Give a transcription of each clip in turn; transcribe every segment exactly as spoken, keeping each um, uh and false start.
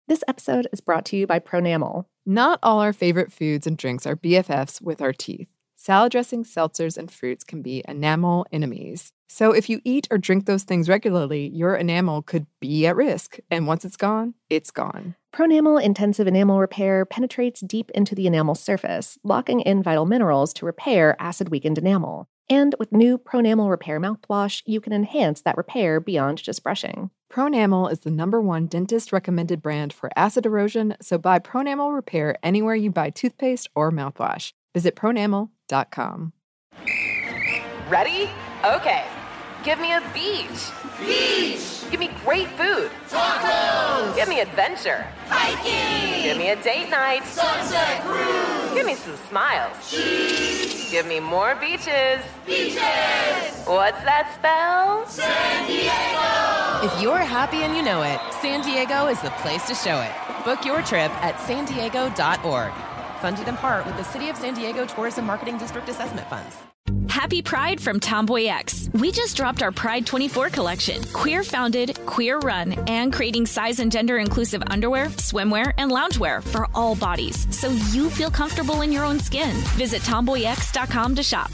This episode is brought to you by Pronamel. Not all our favorite foods and drinks are B F Fs with our teeth. Salad dressings, seltzers, and fruits can be enamel enemies. So if you eat or drink those things regularly, your enamel could be at risk. And once it's gone, it's gone. Pronamel Intensive Enamel Repair penetrates deep into the enamel surface, locking in vital minerals to repair acid-weakened enamel. And with new Pronamel Repair mouthwash, you can enhance that repair beyond just brushing. Pronamel is the number one dentist-recommended brand for acid erosion, so buy Pronamel Repair anywhere you buy toothpaste or mouthwash. Visit pronamel dot com. Ready? Okay. Give me a beach. Beach! Give me great food. Tacos! Give me adventure. Hiking! Give me a date night. Sunset cruise! Give me some smiles. Cheese! Give me more beaches. Beaches! What's that spell? San Diego! If you're happy and you know it, San Diego is the place to show it. Book your trip at san diego dot org. Funded in part with the City of San Diego Tourism Marketing District Assessment Funds. Happy Pride from Tomboy X. We just dropped our Pride twenty-four collection. Queer founded, queer run, and creating size and gender inclusive underwear, swimwear, and loungewear for all bodies, so you feel comfortable in your own skin. Visit tomboy x dot com to shop.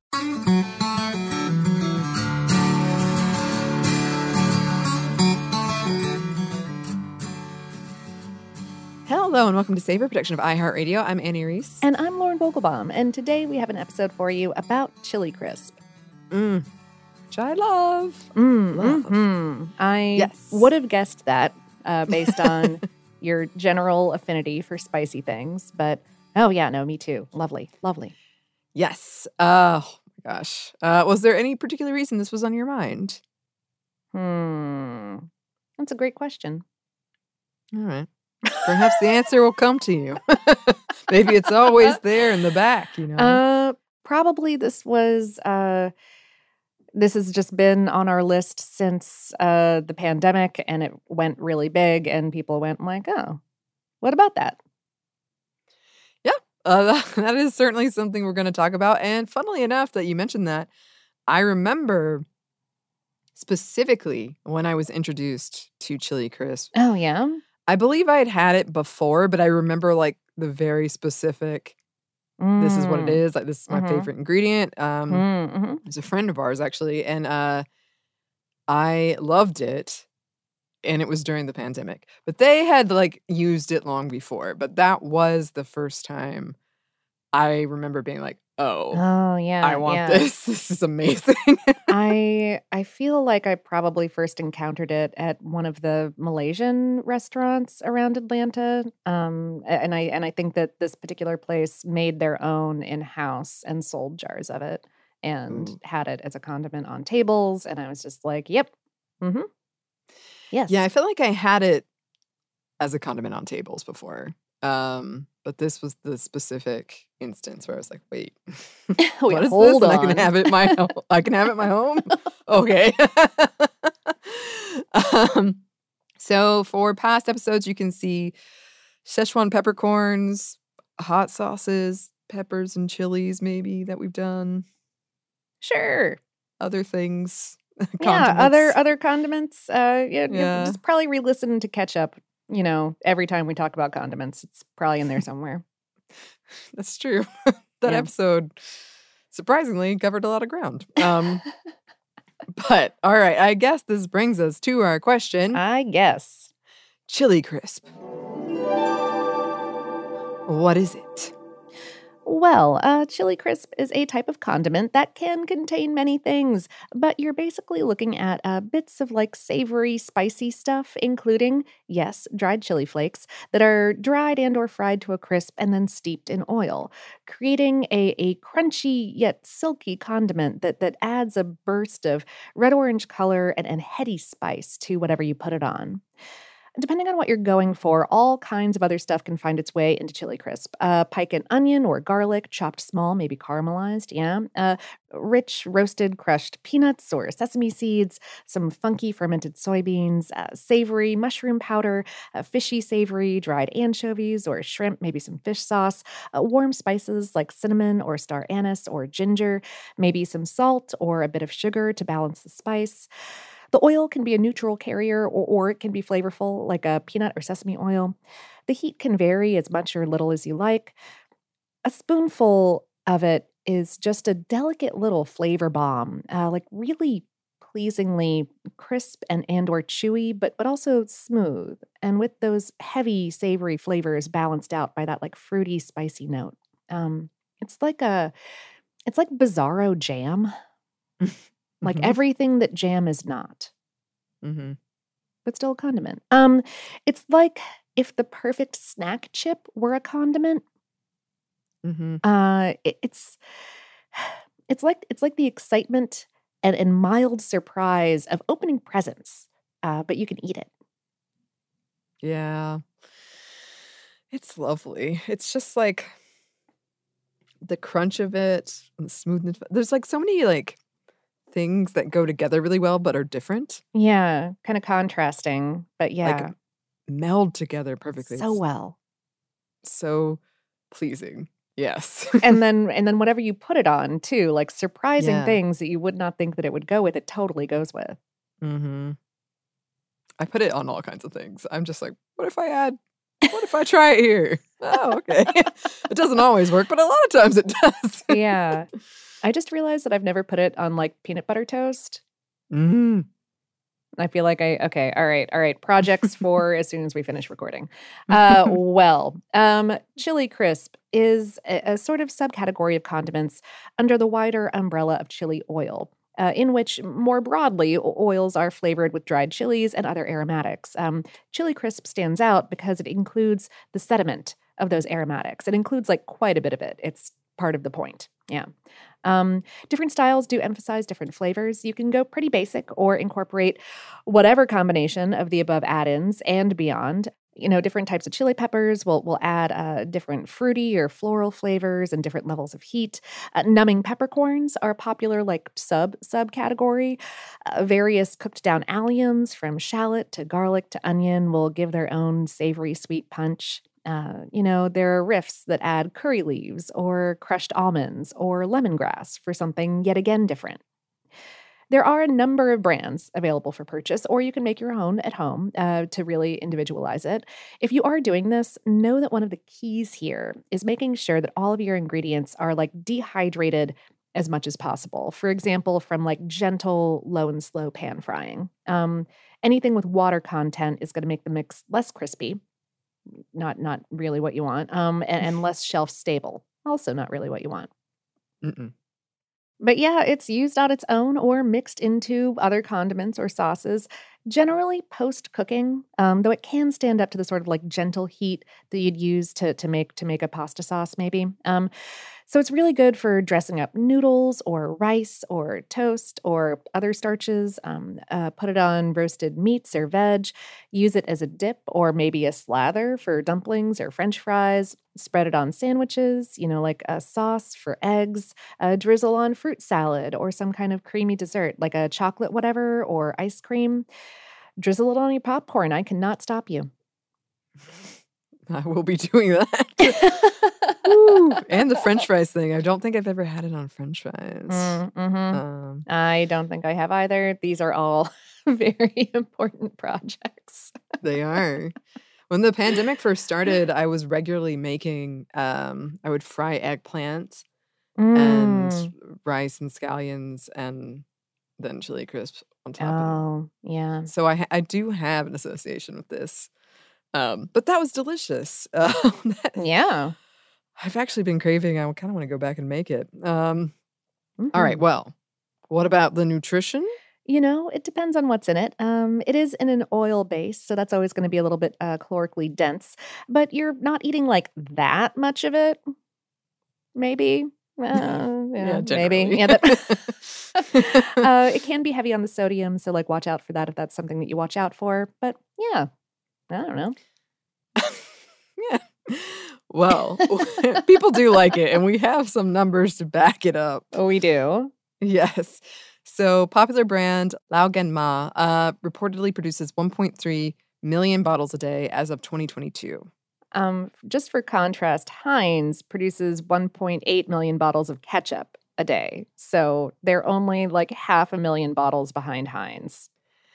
Hello and welcome to Savor, production of iHeartRadio. I'm Annie Reese. And I'm Lauren Vogelbaum, and today we have an episode for you about Chili Crisp. Mm. Which I love. Mm, love. Mm-hmm. I yes. would have guessed that uh, based on your general affinity for spicy things, but oh yeah, no, me too. Lovely, lovely. Yes. Uh, oh my gosh. Uh, was there any particular reason this was on your mind? Hmm. That's a great question. All right. Perhaps the answer will come to you. Maybe it's always there in the back, you know. Uh, probably this was, uh, this has just been on our list since uh, the pandemic, and it went really big, and people went like, oh, what about that? Yeah, uh, that, that is certainly something we're going to talk about. And funnily enough that you mentioned that, I remember specifically when I was introduced to Chili Crisp. Oh, yeah? I believe I had had it before, but I remember like the very specific, mm. this is what it is. Like, this is my mm-hmm. favorite ingredient. Um, mm-hmm. It's a friend of ours, actually. And uh, I loved it. And it was during the pandemic. But they had like used it long before. But that was the first time I remember being like, oh, oh yeah, I want yeah. this. This is amazing. I I feel like I probably first encountered it at one of the Malaysian restaurants around Atlanta, um, and I and I think that this particular place made their own in house and sold jars of it and Ooh. had it as a condiment on tables, and I was just like, yep, mm-hmm, yes, yeah. I feel like I had it as a condiment on tables before. Um, but this was the specific instance where I was like, wait, Wait what is hold this? on. I can have it my I can have it my home. Okay. um, so for past episodes, you can see Szechuan peppercorns, hot sauces, peppers and chilies maybe that we've done. Sure. Other things. Yeah, other other condiments. Uh, yeah, Yeah. just probably re-listen to catch up. You know, every time we talk about condiments, it's probably in there somewhere. That's true. That Yeah. episode surprisingly covered a lot of ground. Um, but all right, I guess this brings us to our question. I guess. Chili Crisp. What is it? Well, uh, Chili Crisp is a type of condiment that can contain many things, but you're basically looking at uh, bits of like savory, spicy stuff, including, yes, dried chili flakes that are dried and or fried to a crisp and then steeped in oil, creating a, a crunchy yet silky condiment that, that adds a burst of red-orange color and, and heady spice to whatever you put it on. Depending on what you're going for, all kinds of other stuff can find its way into Chili Crisp. Uh, pike and onion or garlic, chopped small, maybe caramelized, yeah. Uh, rich roasted crushed peanuts or sesame seeds, some funky fermented soybeans, uh, savory mushroom powder, uh, fishy savory dried anchovies or shrimp, maybe some fish sauce, uh, warm spices like cinnamon or star anise or ginger, maybe some salt or a bit of sugar to balance the spice. The oil can be a neutral carrier or, or it can be flavorful, like a peanut or sesame oil. The heat can vary as much or little as you like. A spoonful of it is just a delicate little flavor bomb, uh, like really pleasingly crisp and and or chewy, but but also smooth, and with those heavy, savory flavors balanced out by that like fruity, spicy note. Um, it's like a, it's like Bizarro jam, like Mhm. everything that jam is not, Mhm. but still a condiment. Um, it's like if the perfect snack chip were a condiment. Mhm. Uh, it, it's it's like it's like the excitement and, and mild surprise of opening presents, uh, but you can eat it. Yeah. It's lovely. It's just like the crunch of it and the smoothness. There's like so many like things that go together really well but are different. Yeah, kind of contrasting, but Like yeah, meld together perfectly. so It's well. so pleasing. Yes. And then and then whatever you put it on too, like surprising Yeah. things that you would not think that it would go with, it totally goes with. Mhm. I put it on all kinds of things. I'm just like, what if I add what if I try it here? Oh, okay. It doesn't always work, but a lot of times it does. Yeah. I just realized that I've never put it on like peanut butter toast. Mm. I feel like I okay, all right, all right. Projects for as soon as we finish recording. Uh, well, um, chili crisp is a, a sort of subcategory of condiments under the wider umbrella of chili oil, uh, in which more broadly o- oils are flavored with dried chilies and other aromatics. Um, chili crisp stands out because it includes the sediment of those aromatics. It includes like quite a bit of it. It's part of the point. Yeah. Um, different styles do emphasize different flavors. You can go pretty basic or incorporate whatever combination of the above add-ins and beyond. You know, different types of chili peppers will will add uh, different fruity or floral flavors and different levels of heat. Uh, numbing peppercorns are a popular like sub subcategory. Uh, various cooked down alliums, from shallot to garlic to onion, will give their own savory sweet punch. Uh, you know, there are riffs that add curry leaves or crushed almonds or lemongrass for something yet again different. There are a number of brands available for purchase, or you can make your own at home uh, to really individualize it. If you are doing this, know that one of the keys here is making sure that all of your ingredients are like dehydrated as much as possible. For example, from like gentle, low and slow pan frying. Um, anything with water content is going to make the mix less crispy. Not not really what you want. Um, and, and less shelf stable. Also not really what you want. Mm-mm. But yeah, it's used on its own or mixed into other condiments or sauces, generally post cooking, um, though it can stand up to the sort of like gentle heat that you'd use to to make to make a pasta sauce, maybe. Um, so it's really good for dressing up noodles or rice or toast or other starches. Um, uh, put it on roasted meats or veg. Use it as a dip or maybe a slather for dumplings or French fries. Spread it on sandwiches, you know, like a sauce for eggs. Uh, drizzle on fruit salad or some kind of creamy dessert, like a chocolate whatever or ice cream. Drizzle it on your popcorn. I cannot stop you. I will be doing that. Woo. And the French fries thing. I don't think I've ever had it on French fries. Mm-hmm. Um, I don't think I have either. These are all very important projects. they are. When the pandemic first started, I was regularly making, um, I would fry eggplant Mm. and rice and scallions and then chili crisps on top. of Oh, yeah. it. So I, ha- I do have an association with this. Um, but that was delicious. Uh, Yeah. I've actually been craving. I kind of want to go back and make it. Um, Mhm. all right. Well, what about the nutrition? You know, it depends on what's in it. Um, it is in an oil base, so that's always going to be a little bit uh, calorically dense, but you're not eating like that much of it. Maybe. Uh, yeah, maybe. generally. Yeah, that, uh, it can be heavy on the sodium, so like watch out for that if that's something that you watch out for. But yeah, I don't know. Yeah. Well, people do like it, and we have some numbers to back it up. Oh, we do. Yes. So, popular brand Lao Gen Ma uh, reportedly produces one point three million bottles a day as of twenty twenty-two. Um, just for contrast, Heinz produces one point eight million bottles of ketchup a day. So they're only like half a million bottles behind Heinz.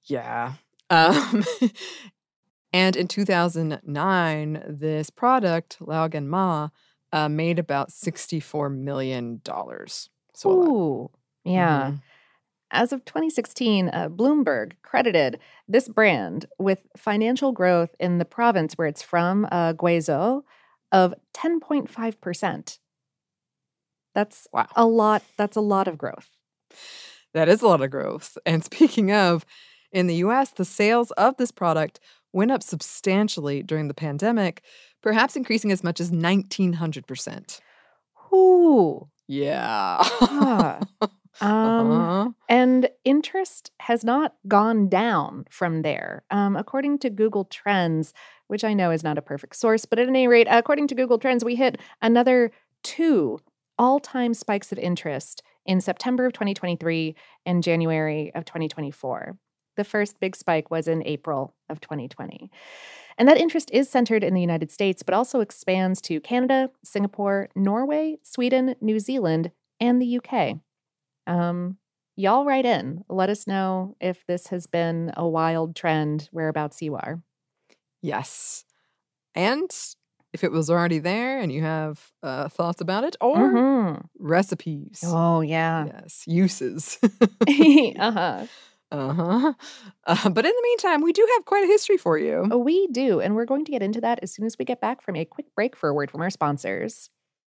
Yeah. Um, and in two thousand nine, this product, Lao Gan Ma, uh, made about sixty-four million dollars. So a lot. Ooh, yeah. Mhm. As of twenty sixteen, uh, Bloomberg credited this brand with financial growth in the province where it's from, uh, Guizhou, of ten point five percent. That's Wow. a lot. That's a lot of growth. That is a lot of growth. And speaking of, in the U S, the sales of this product went up substantially during the pandemic, perhaps increasing as much as nineteen hundred percent. Ooh. Yeah. Ah. Um, uh-huh. and interest has not gone down from there. Um, according to Google Trends, which I know is not a perfect source, but at any rate, according to Google Trends, we hit another two all-time spikes of interest in September of twenty twenty-three and January of twenty twenty-four. The first big spike was in April of twenty twenty. And that interest is centered in the United States, but also expands to Canada, Singapore, Norway, Sweden, New Zealand, and the U K. Um, y'all write in. Let us know if this has been a wild trend whereabouts you are. Yes. And if it was already there and you have uh, thoughts about it, or Mhm. recipes. Oh, yeah. Yes, uses. uh-huh. Uh-huh. Uh, but in the meantime, we do have quite a history for you. We do, and we're going to get into that as soon as we get back from a quick break for a word from our sponsors.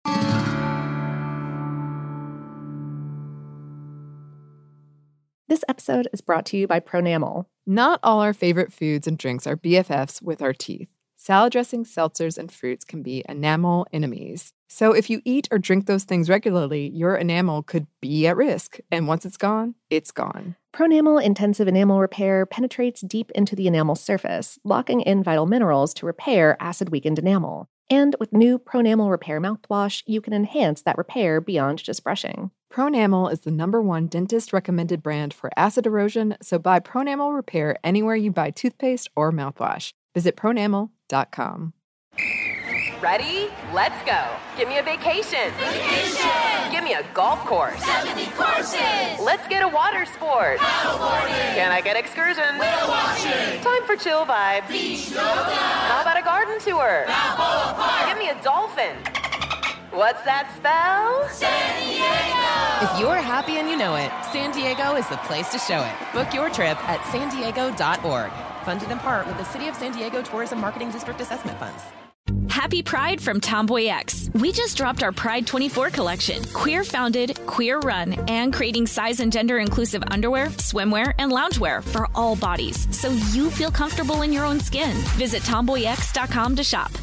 This episode is brought to you by Pronamel. Not all our favorite foods and drinks are B F Fs with our teeth. Salad dressings, seltzers, and fruits can be enamel enemies. So if you eat or drink those things regularly, your enamel could be at risk. And once it's gone, it's gone. Pronamel Intensive Enamel Repair penetrates deep into the enamel surface, locking in vital minerals to repair acid-weakened enamel. And with new Pronamel Repair mouthwash, you can enhance that repair beyond just brushing. Pronamel is the number one dentist-recommended brand for acid erosion, so buy Pronamel Repair anywhere you buy toothpaste or mouthwash. Visit pronamel dot com. Ready? Let's go. Give me a vacation. Vacation! Give me a golf course. seventy courses! Let's get a water sport. Paddleboarding! Can I get excursions? Whale watching! Time for chill vibes. Beach yoga! How about a garden tour? Balboa Park! Give me a dolphin. What's that spell? San Diego! If you're happy and you know it, San Diego is the place to show it. Book your trip at san diego dot org. Funded in part with the City of San Diego Tourism Marketing District Assessment Funds. Happy Pride from Tomboy X. We just dropped our Pride twenty-four collection. Queer founded, queer run, and creating size and gender inclusive underwear, swimwear, and loungewear for all bodies, so you feel comfortable in your own skin. Visit tomboy x dot com to shop.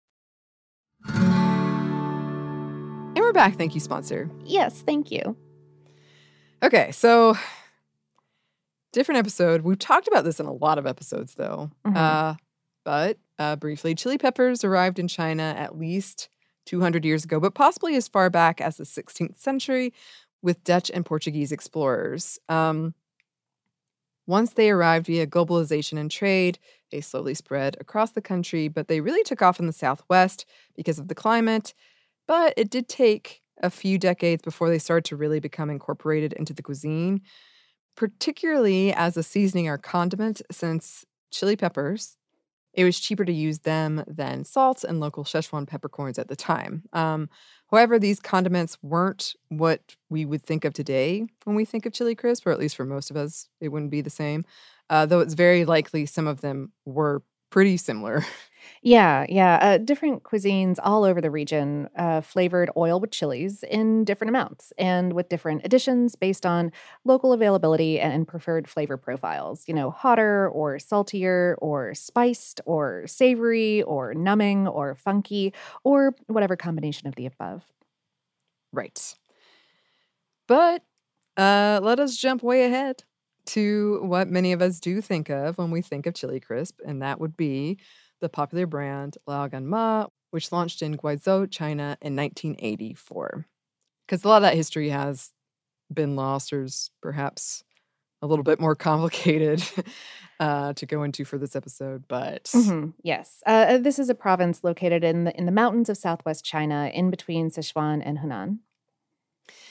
And we're back. Thank you, sponsor. Yes, thank you. Okay, so different episode. We've talked about this in a lot of episodes, though. Mhm. Uh, but uh, briefly, chili peppers arrived in China at least two hundred years ago, but possibly as far back as the sixteenth century with Dutch and Portuguese explorers. Um, once they arrived via globalization and trade, they slowly spread across the country, but they really took off in the Southwest because of the climate. But it did take a few decades before they started to really become incorporated into the cuisine, particularly as a seasoning or condiment, since chili peppers, it was cheaper to use them than salt and local Szechuan peppercorns at the time. Um, however, these condiments weren't what we would think of today when we think of chili crisp, or at least for most of us, it wouldn't be the same, uh, though it's very likely some of them were pretty similar. Yeah, yeah. Uh, different cuisines all over the region uh, flavored oil with chilies in different amounts and with different additions based on local availability and preferred flavor profiles. You know, hotter or saltier or spiced or savory or numbing or funky or whatever combination of the above. Right. But uh, let us jump way ahead to what many of us do think of when we think of chili crisp, and that would be the popular brand Lao Gan Ma, which launched in Guizhou, China in nineteen eighty-four. Because a lot of that history has been lost, or is perhaps a little bit more complicated uh, to go into for this episode, but Mhm, yes. Uh, this is a province located in the, in the mountains of southwest China in between Sichuan and Hunan.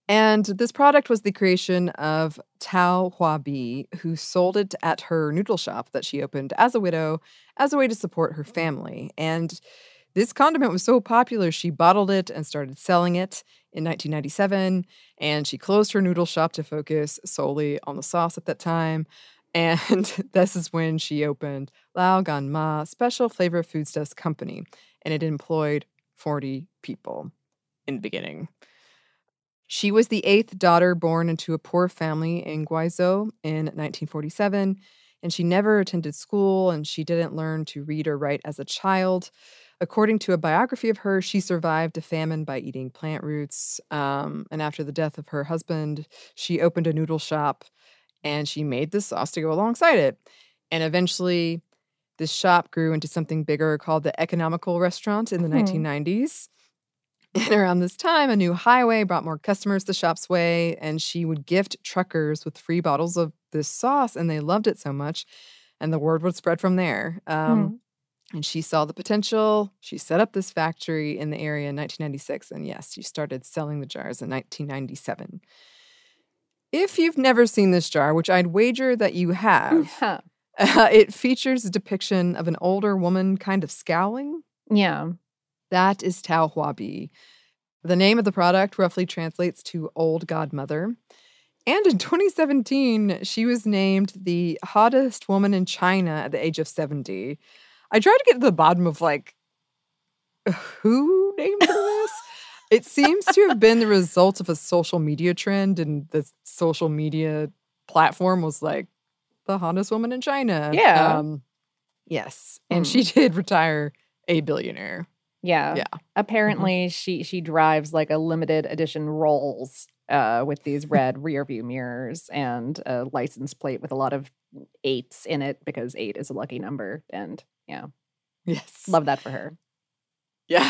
And this product was the creation of Tao Huabi, who sold it at her noodle shop that she opened as a widow as a way to support her family. And this condiment was so popular, she bottled it and started selling it in nineteen ninety-seven. And she closed her noodle shop to focus solely on the sauce at that time. And this is when she opened Lao Gan Ma Special Flavor Foodstuffs Company. And it employed forty people in the beginning. She was the eighth daughter born into a poor family in Guizhou in nineteen forty-seven, and she never attended school, and she didn't learn to read or write as a child. According to a biography of her, she survived a famine by eating plant roots, um, and after the death of her husband, she opened a noodle shop, and she made this sauce to go alongside it. And eventually, this shop grew into something bigger called the Economical Restaurant in the Hmm. nineteen nineties. And around this time, a new highway brought more customers the shop's way, and she would gift truckers with free bottles of this sauce, and they loved it so much, and the word would spread from there. Um, and she saw the potential. She set up this factory in the area in nineteen ninety-six, and yes, she started selling the jars in nineteen ninety-seven. If you've never seen this jar, which I'd wager that you have, Huh. uh, it features a depiction of an older woman kind of scowling. Yeah. That is Tao Huabi. The name of the product roughly translates to Old Godmother. And in twenty seventeen, she was named the hottest woman in China at the age of seventy. I tried to get to the bottom of, like, who named her this? It seems to have been the result of a social media trend, and the social media platform was like, the hottest woman in China. Yeah. Um, yes. And Hmm. she did retire a billionaire. Yeah. Yeah. Apparently she she drives like a limited edition Rolls uh with these red rear view mirrors and a license plate with a lot of eights in it because eight is a lucky number. And yeah, Yes. love that for her. Yeah.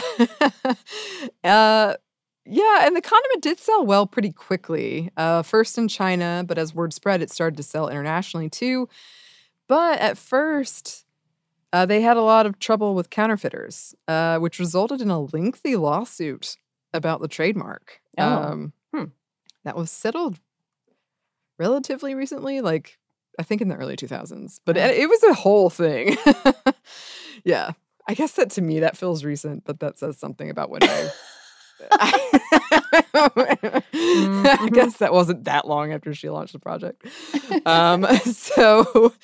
uh, yeah, and the condiment did sell well pretty quickly. Uh, first in China, but as word spread, it started to sell internationally too. But at first, uh, they had a lot of trouble with counterfeiters, uh, which resulted in a lengthy lawsuit about the trademark. Oh. Um, Hmm. That was settled relatively recently, like I think in the early two thousands. But Wow. it, it was a whole thing. Yeah. I guess that to me, that feels recent, but that says something about when I... I guess that wasn't that long after she launched the project. Um, so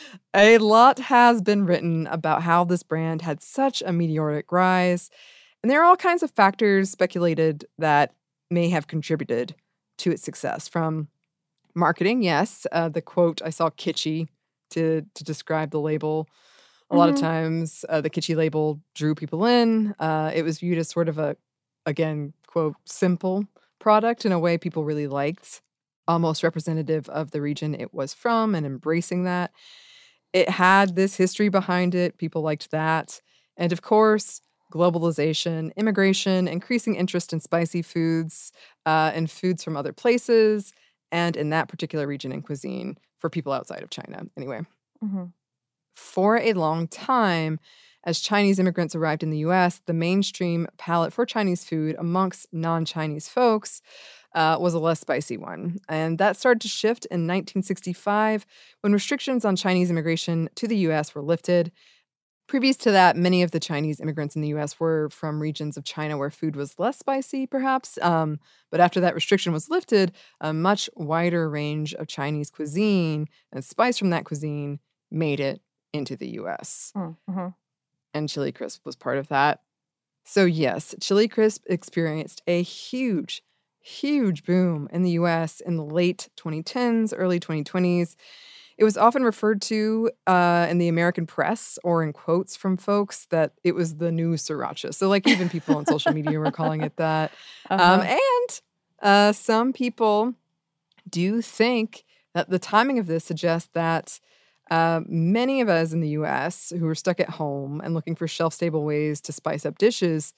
a lot has been written about how this brand had such a meteoric rise. And there are all kinds of factors speculated that may have contributed to its success. From marketing, yes, uh, the quote, I saw kitschy to, to describe the label. A lot of Mhm. times, uh, the kitschy label drew people in. Uh, it was viewed as sort of a, again, quote, simple product in a way people really liked, almost representative of the region it was from and embracing that. It had this history behind it. People liked that. And of course, globalization, immigration, increasing interest in spicy foods uh, and foods from other places, and in that particular region and cuisine for people outside of China. Anyway. Mhm. For a long time, as Chinese immigrants arrived in the U S, the mainstream palate for Chinese food amongst non-Chinese folks uh, was a less spicy one. And that started to shift in nineteen sixty-five when restrictions on Chinese immigration to the U S were lifted. Previous to that, many of the Chinese immigrants in the U S were from regions of China where food was less spicy, perhaps. Um, but after that restriction was lifted, a much wider range of Chinese cuisine and spice from that cuisine made it into the U S. Mhm. And Chili Crisp was part of that. So yes, Chili Crisp experienced a huge, huge boom in the U S in the late twenty tens, early twenty twenties. It was often referred to uh, in the American press or in quotes from folks that it was the new sriracha. So like even people on social media were calling it that. Um, Uh-huh. and uh, some people do think that the timing of this suggests that uh, many of us in the U S who were stuck at home and looking for shelf-stable ways to spice up dishes,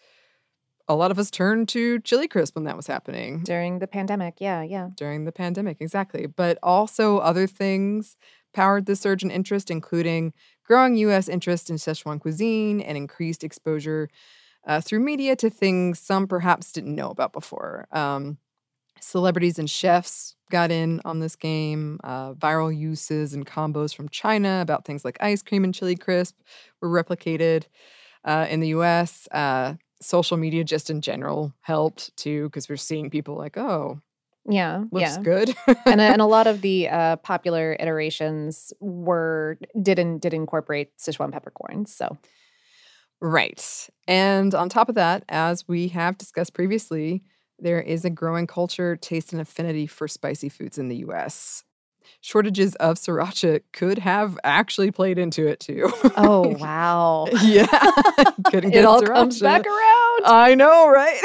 a lot of us turned to Chili Crisp when that was happening During the pandemic. Yeah, yeah. during the pandemic, exactly. But also other things powered the surge in interest, including growing U S interest in Szechuan cuisine and increased exposure uh, through media to things some perhaps didn't know about before. Um, Celebrities and chefs got in on this game. Uh, viral uses and combos from China about things like ice cream and chili crisp were replicated uh, in the U S. Uh, social media just in general helped too, because we're seeing people like, oh, Yeah, looks yeah. good. and a- and a lot of the uh, popular iterations were didn't did incorporate Sichuan peppercorns. So Right. And on top of that, as we have discussed previously, there is a growing culture, taste, and affinity for spicy foods in the U S. Shortages of sriracha could have actually played into it too. oh wow, Yeah. Couldn't it get all comes sriracha. back around. I know, right?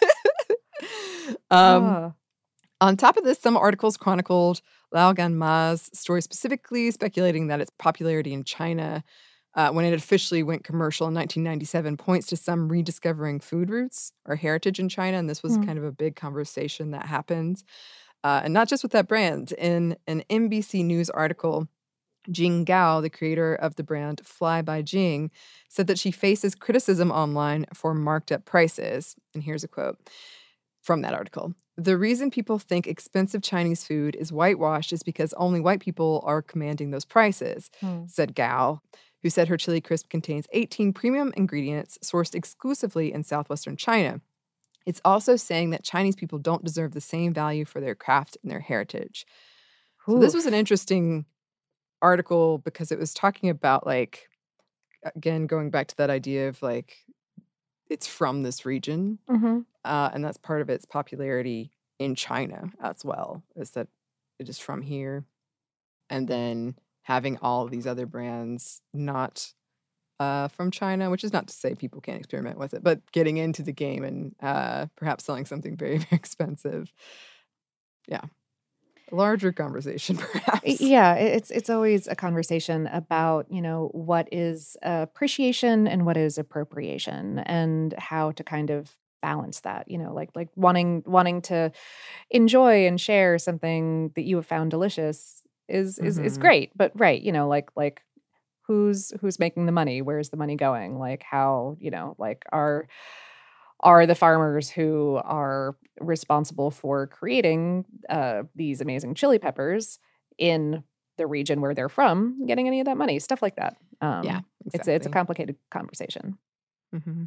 um, Ah. On top of this, some articles chronicled Lao Gan Ma's story specifically, speculating that its popularity in China uh, when it officially went commercial in nineteen ninety-seven points to some rediscovering food roots or heritage in China. And this was Hmm. kind of a big conversation that happened. Uh, and not just with that brand. In an N B C News article, Jing Gao, the creator of the brand Fly by Jing, said that she faces criticism online for marked up prices. And here's a quote from that article. The reason people think expensive Chinese food is whitewashed is because only white people are commanding those prices, Hmm. said Gao, who said her chili crisp contains eighteen premium ingredients sourced exclusively in southwestern China. It's also saying that Chinese people don't deserve the same value for their craft and their heritage. So this was an Oof. interesting article because it was talking about, like, again, going back to that idea of, like, it's from this region. Mhm. Uh, and that's part of its popularity in China as well, is that it is from here. And then having all of these other brands not uh, from China, which is not to say people can't experiment with it, but getting into the game and uh, perhaps selling something very, very expensive. Yeah. A larger conversation, Y- perhaps. Yeah, i- it's it's always a conversation about, you know, what is appreciation and what is appropriation and how to kind of balance that, you know, like like wanting wanting to enjoy and share something that you have found delicious is is is Mhm. great, but right, you know, like like who's who's making the money? Where's the money going? Like how, you know, like are are the farmers who are responsible for creating uh, these amazing chili peppers in the region where they're from getting any of that money? Stuff like that. Um, Yeah, it's it's a exactly. complicated conversation. Mhm.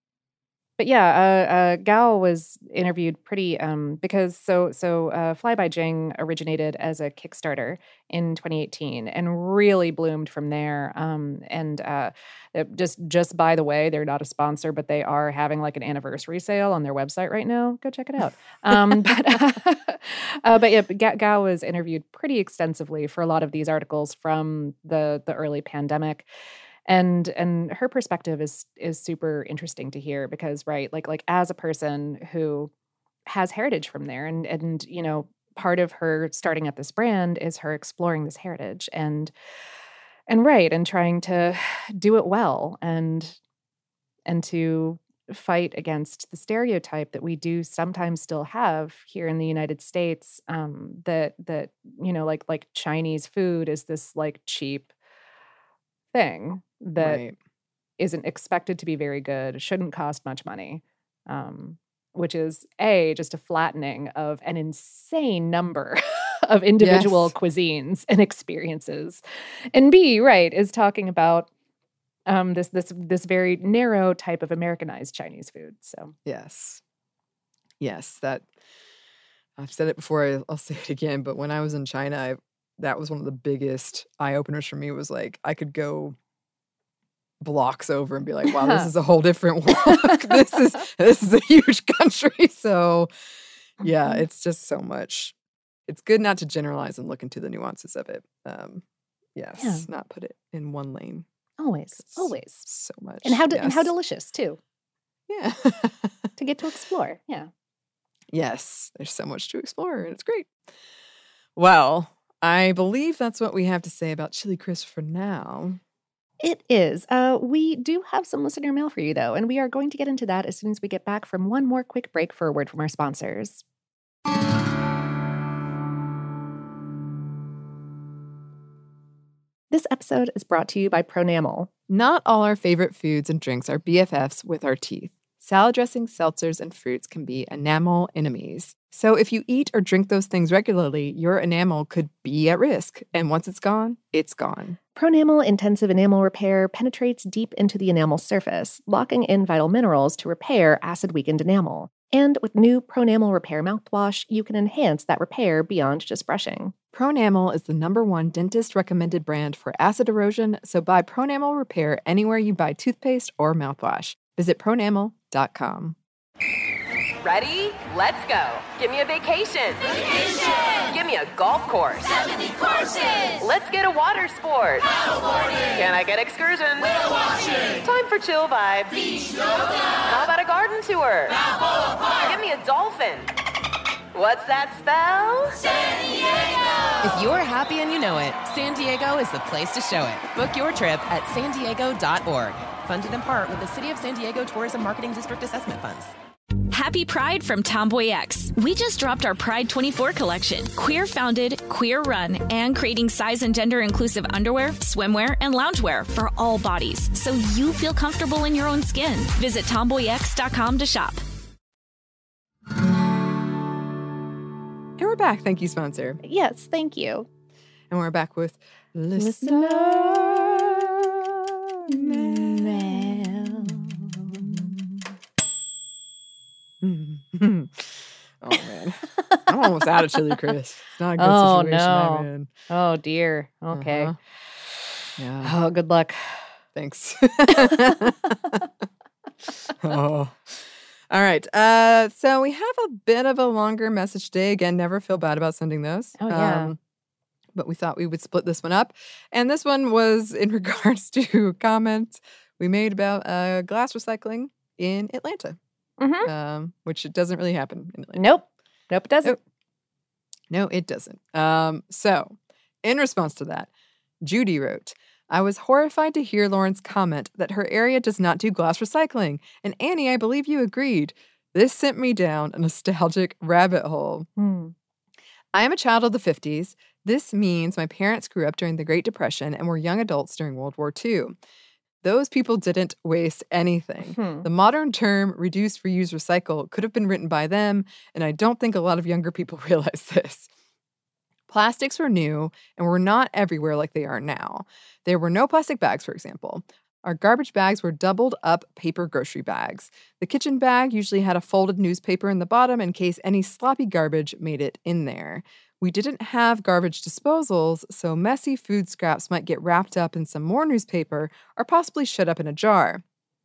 But yeah, uh, uh, Gao was interviewed pretty um, because so so uh, Fly by Jing originated as a Kickstarter in twenty eighteen and really bloomed from there. Um, and uh, it just just by the way, they're not a sponsor, but they are having like an anniversary sale on their website right now. Go check it out. Um, but uh, but yeah, Ga- Gao was interviewed pretty extensively for a lot of these articles from the the early pandemic and and her perspective is is super interesting to hear because right like like as a person who has heritage from there and and you know part of her starting up this brand is her exploring this heritage and and right and trying to do it well and and to fight against the stereotype that we do sometimes still have here in the United States um that that you know like like Chinese food is this like cheap thing that Right. isn't expected to be very good, shouldn't cost much money, um, which is A, just a flattening of an insane number of individual Yes. cuisines and experiences. And B, right, is talking about um, this this this very narrow type of Americanized Chinese food. So Yes. Yes. That I've said it before. I- I'll say it again. But when I was in China, I, that was one of the biggest eye openers for me. Was like I could go blocks over and be like, "Wow, this is a whole different world. this is this is a huge country." So yeah, Mhm. it's just so much. It's good not to generalize and look into the nuances of it. Um, yes, not put it in one lane. always, 'Cause always, so much. and how de- and how Yes. delicious too Yeah. to get to explore. Yeah. Yes, there's so much to explore, and it's great. Well, I believe that's what we have to say about Chili Crisp for now. It is. Uh, we do have some listener mail for you, though, and we are going to get into that as soon as we get back from one more quick break for a word from our sponsors. This episode is brought to you by Pronamel. Not all our favorite foods and drinks are B F Fs with our teeth. Salad dressings, seltzers, and fruits can be enamel enemies. So if you eat or drink those things regularly, your enamel could be at risk. And once it's gone, it's gone. Pronamel Intensive Enamel Repair penetrates deep into the enamel surface, locking in vital minerals to repair acid-weakened enamel. And with new Pronamel Repair mouthwash, you can enhance that repair beyond just brushing. Pronamel is the number one dentist-recommended brand for acid erosion, so buy Pronamel Repair anywhere you buy toothpaste or mouthwash. Visit pronamel dot com. Ready? Let's go. Give me a vacation. Vacation! Give me a golf course. seventy courses! Let's get a water sport. Paddleboarding! Can I get excursions? Whale watching! Time for chill vibes. Beach yoga! How about a garden tour? Balboa Park! Give me a dolphin. What's that spell? San Diego! If you're happy and you know it, San Diego is the place to show it. Book your trip at san diego dot org. Funded in part with the City of San Diego Tourism Marketing District Assessment Funds. Happy Pride from Tomboy X. We just dropped our Pride twenty-four collection. Queer founded, queer run, and creating size and gender inclusive underwear, swimwear, and loungewear for all bodies, so you feel comfortable in your own skin. Visit tomboy x dot com to shop. And we're back. Thank you, sponsor. Yes, thank you. And we're back with Listener Listener Mail. Oh, man. I'm almost out of chili crisp. It's not a good Oh, situation no. I'm in. Oh, dear. Okay. Uh-huh. Yeah. Oh, good luck. Thanks. Oh. All right. Uh, so we have a bit of a longer message today. Again, never feel bad about sending those. Oh, yeah. Um, but we thought we would split this one up. And this one was in regards to a comment we made about uh, glass recycling in Atlanta, Mm-hmm. um, which it doesn't really happen in Atlanta. Nope. Nope, it doesn't. Nope. No, it doesn't. Um, so, in response to that, Judy wrote, I was horrified to hear Lauren's comment that her area does not do glass recycling. And Annie, I believe you agreed. This sent me down a nostalgic rabbit hole. Hmm. I am a child of the fifties. This means my parents grew up during the Great Depression and were young adults during World War Two. Those people didn't waste anything. Hmm. The modern term reduce, reuse, recycle could have been written by them, and I don't think a lot of younger people realize this. Plastics were new and were not everywhere like they are now. There were no plastic bags, for example. Our garbage bags were doubled up paper grocery bags. The kitchen bag usually had a folded newspaper in the bottom in case any sloppy garbage made it in there. We didn't have garbage disposals, so messy food scraps might get wrapped up in some more newspaper or possibly shut up in a jar.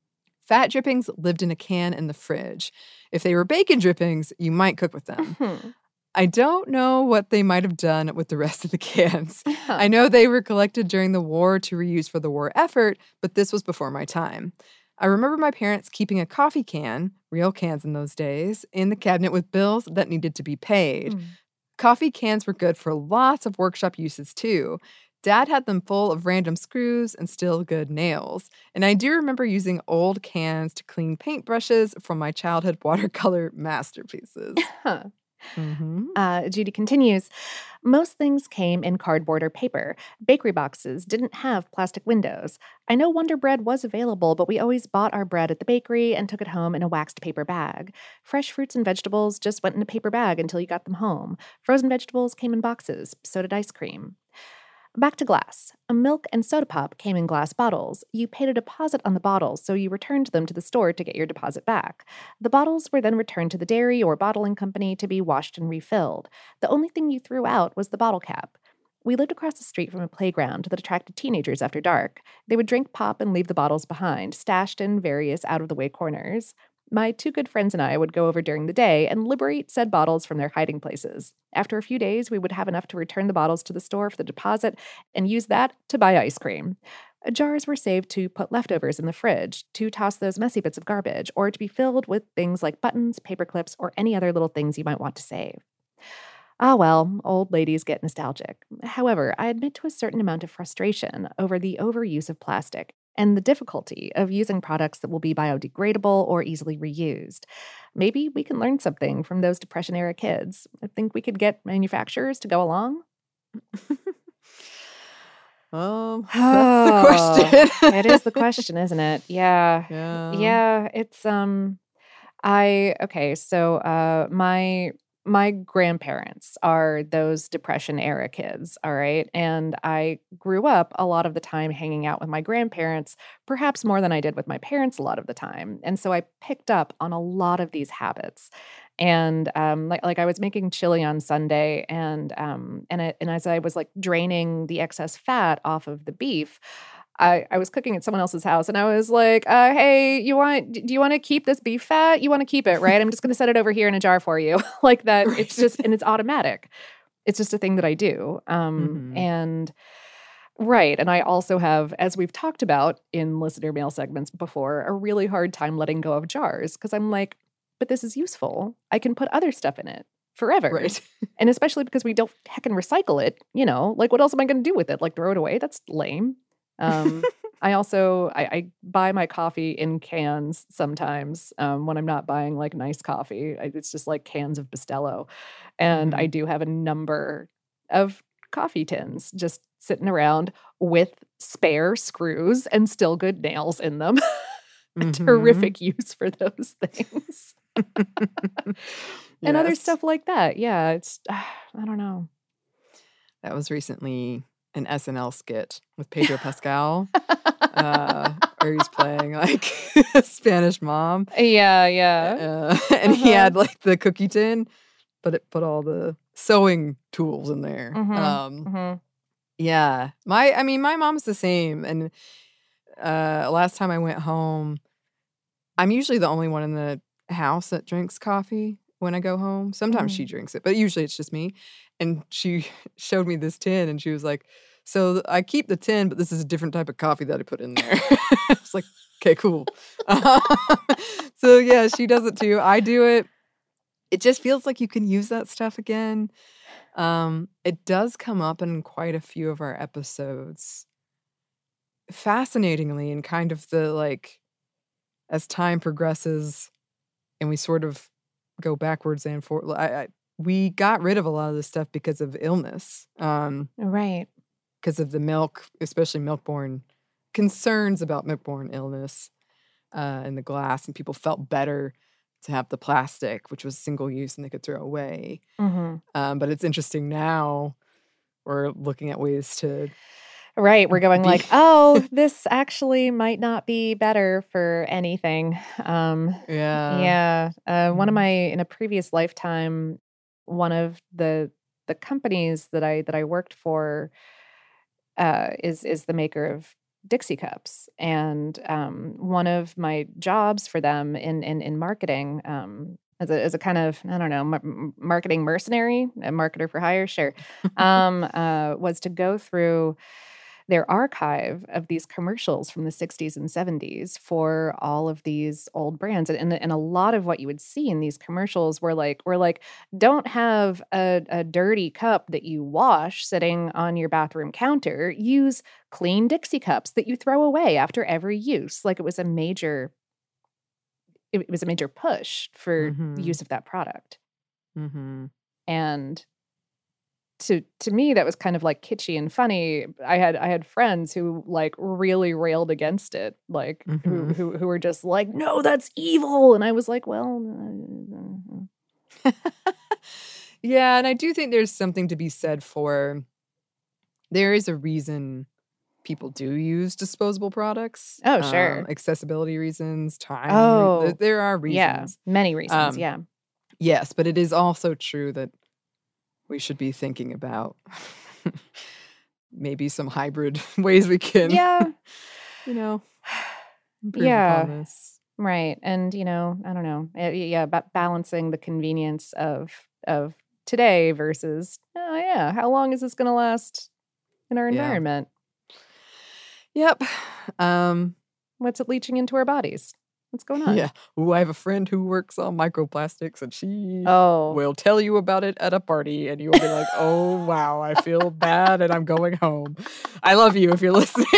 Fat drippings lived in a can in the fridge. If they were bacon drippings, you might cook with them. Hmm. I don't know what they might have done with the rest of the cans. I know they were collected during the war to reuse for the war effort, but this was before my time. I remember my parents keeping a coffee can, real cans in those days, in the cabinet with bills that needed to be paid. Hmm. Coffee cans were good for lots of workshop uses too. Dad had them full of random screws and still good nails. And I do remember using old cans to clean paintbrushes from my childhood watercolor masterpieces. Huh. Mm-hmm. Uh, Judy continues, most things came in cardboard or paper. Bakery boxes didn't have plastic windows. I know Wonder Bread was available, but we always bought our bread at the bakery and took it home in a waxed paper bag. Fresh fruits and vegetables just went in a paper bag until you got them home. Frozen vegetables came in boxes. So did ice cream. Back to glass. A milk and soda pop came in glass bottles. You paid a deposit on the bottles, so you returned them to the store to get your deposit back. The bottles were then returned to the dairy or bottling company to be washed and refilled. The only thing you threw out was the bottle cap. We lived across the street from a playground that attracted teenagers after dark. They would drink pop and leave the bottles behind, stashed in various out-of-the-way corners. My two good friends and I would go over during the day and liberate said bottles from their hiding places. After a few days, we would have enough to return the bottles to the store for the deposit and use that to buy ice cream. Jars were saved to put leftovers in the fridge, to toss those messy bits of garbage, or to be filled with things like buttons, paper clips, or any other little things you might want to save. Ah, well, old ladies get nostalgic. However, I admit to a certain amount of frustration over the overuse of plastic and the difficulty of using products that will be biodegradable or easily reused. Maybe we can learn something from those Depression-era kids. I think we could get manufacturers to go along. Um, that's the question. It is the question, isn't it? Yeah. Yeah. Yeah, it's um I okay, so uh my my grandparents are those Depression era kids, all right? And I grew up a lot of the time hanging out with my grandparents, perhaps more than I did with my parents a lot of the time. And so I picked up on a lot of these habits. And um, like like I was making chili on Sunday, and um, and it, and as I was like draining the excess fat off of the beef, I, I was cooking at someone else's house, and I was like, uh, "Hey, you want? Do you want to keep this beef fat? You want to keep it, right? I'm just going to set it over here in a jar for you, like that. Right. It's just, and it's automatic. It's just a thing that I do, um, Mhm. and right. And I also have, as we've talked about in listener mail segments before, a really hard time letting go of jars because I'm like, but this is useful. I can put other stuff in it forever, Right. and especially because we don't heckin' recycle it. You know, like what else am I going to do with it? Like throw it away? That's lame. Um, I also I, I buy my coffee in cans sometimes um, when I'm not buying like nice coffee. I, it's just like cans of Bustelo, and I Mhm. do have a number of coffee tins just sitting around with spare screws and still good nails in them. A Mhm. terrific use for those things. And other Yes. stuff like that. Yeah, it's I don't know. That was recently an S N L skit with Pedro Pascal, uh, where he's playing like a Spanish mom, Yeah, yeah. uh, and he Uh-huh. had like the cookie tin, but it put all the sewing tools in there. Mhm, Um, mhm. yeah, my I mean, my mom's the same, and uh, last time I went home, I'm usually the only one in the house that drinks coffee when I go home. Sometimes she Mm. drinks it, but usually it's just me. And she showed me this tin, and she was like, "So I keep the tin, but this is a different type of coffee that I put in there." It's like, okay, cool. So yeah, she does it too. I do it. It just feels like you can use that stuff again. Um, it does come up in quite a few of our episodes. Fascinatingly, in kind of the like, as time progresses and we sort of go backwards and forward, I, I, we got rid of a lot of this stuff because of illness, um, Right. because of the milk, especially milk-borne concerns about milk-borne illness uh, and the glass, and people felt better to have the plastic, which was single use and they could throw away. Mhm. Um, but it's interesting now we're looking at ways to Right, we're going be like, "Oh, this actually might not be better for anything." Um, yeah. yeah, uh, one of Mhm. my in a previous lifetime, one of the the companies that I that I worked for uh, is is the maker of Dixie cups, and um, one of my jobs for them in in in marketing. Um, as a, as a kind of I don't know mar- m- marketing mercenary, a marketer for hire, sure, um, uh, was to go through their archive of these commercials from the sixties and seventies for all of these old brands. And, and, and a lot of what you would see in these commercials were like, were like, don't have a, a dirty cup that you wash sitting on your bathroom counter. Use clean Dixie cups that you throw away after every use. Like it was a major, it, it was a major push for the Mhm. use of that product. Mhm. And to to me that was kind of like kitschy and funny. I had I had friends who like really railed against it, like who Mhm. who who were just like, "No, that's evil." And I was like, "Well, uh, Yeah, and I do think there's something to be said for there is a reason people do use disposable products. oh, Um, sure. accessibility reasons, time, re- there, Oh, there are yeah. reasons. Many reasons, Um, yeah. yes, but it is also true that we should be thinking about maybe some hybrid ways we can, Yeah. you know, improve Yeah. upon this. Right. And, you know, I don't know. Uh, y- Yeah, ba- balancing the convenience of of today versus, oh yeah, how long is this going to last in our Yeah. environment? Yep. Um, What's it leaching into our bodies? What's going on? yeah. Ooh, I have a friend who works on microplastics, and she Oh, will tell you about it at a party, and you'll be like, "Oh wow, I feel bad, and I'm going home." I love you if you're listening.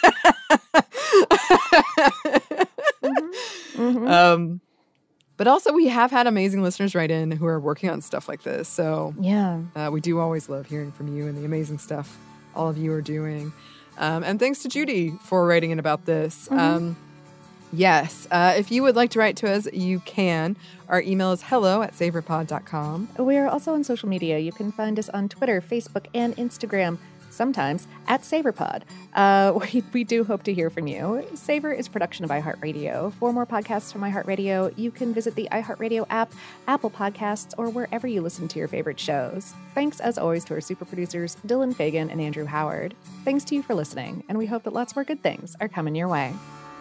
mhm. um, but also we have had amazing listeners write in who are working on stuff like this. So Yeah. uh, we do always love hearing from you and the amazing stuff all of you are doing. Um, and thanks to Judy for writing in about this. Mhm. Um, Yes. Uh, if you would like to write to us, you can. Our email is hello at savorpod dot com. We are also on social media. You can find us on Twitter, Facebook, and Instagram, sometimes at SavorPod. Uh, we, we do hope to hear from you. Savor is a production of iHeartRadio. For more podcasts from iHeartRadio, you can visit the iHeartRadio app, Apple Podcasts, or wherever you listen to your favorite shows. Thanks, as always, to our super producers, Dylan Fagan and Andrew Howard. Thanks to you for listening, and we hope that lots more good things are coming your way.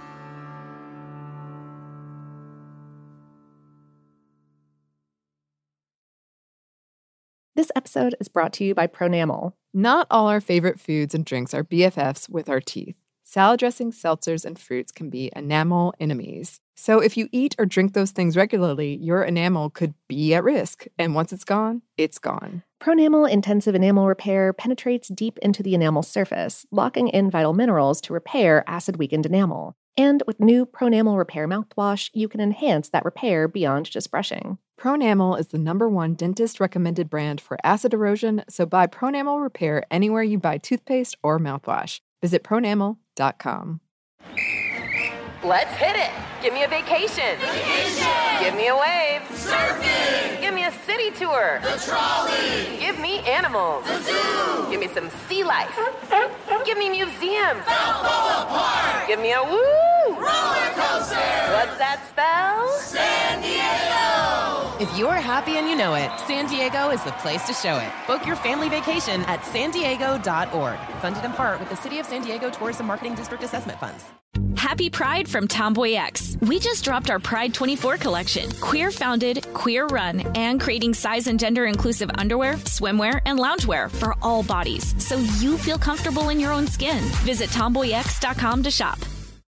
This episode is brought to you by Pronamel. Not all our favorite foods and drinks are B F Fs with our teeth. Salad dressings, seltzers, and fruits can be enamel enemies. So if you eat or drink those things regularly, your enamel could be at risk. And once it's gone, it's gone. Pronamel Intensive Enamel Repair penetrates deep into the enamel surface, locking in vital minerals to repair acid-weakened enamel. And with new Pronamel Repair mouthwash, you can enhance that repair beyond just brushing. Pronamel is the number one dentist-recommended brand for acid erosion, so buy Pronamel Repair anywhere you buy toothpaste or mouthwash. Visit pronamel dot com. Let's hit it. Give me a vacation. Vacation. Give me a wave. Surfing. Give me a city tour. The trolley. Give me animals. The zoo. Give me some sea life. Give me museums. Balboa Park. Give me a woo. Roller coaster. What's that spell? San Diego. If you're happy and you know it, San Diego is the place to show it. Book your family vacation at san diego dot org. Funded in part with the City of San Diego Tourism Marketing District Assessment Funds. Happy Pride from Tomboy X. We just dropped our Pride twenty-four collection. Queer founded, queer run, and creating size and gender inclusive underwear, swimwear, and loungewear for all bodies, so you feel comfortable in your own skin. Visit tomboy x dot com to shop.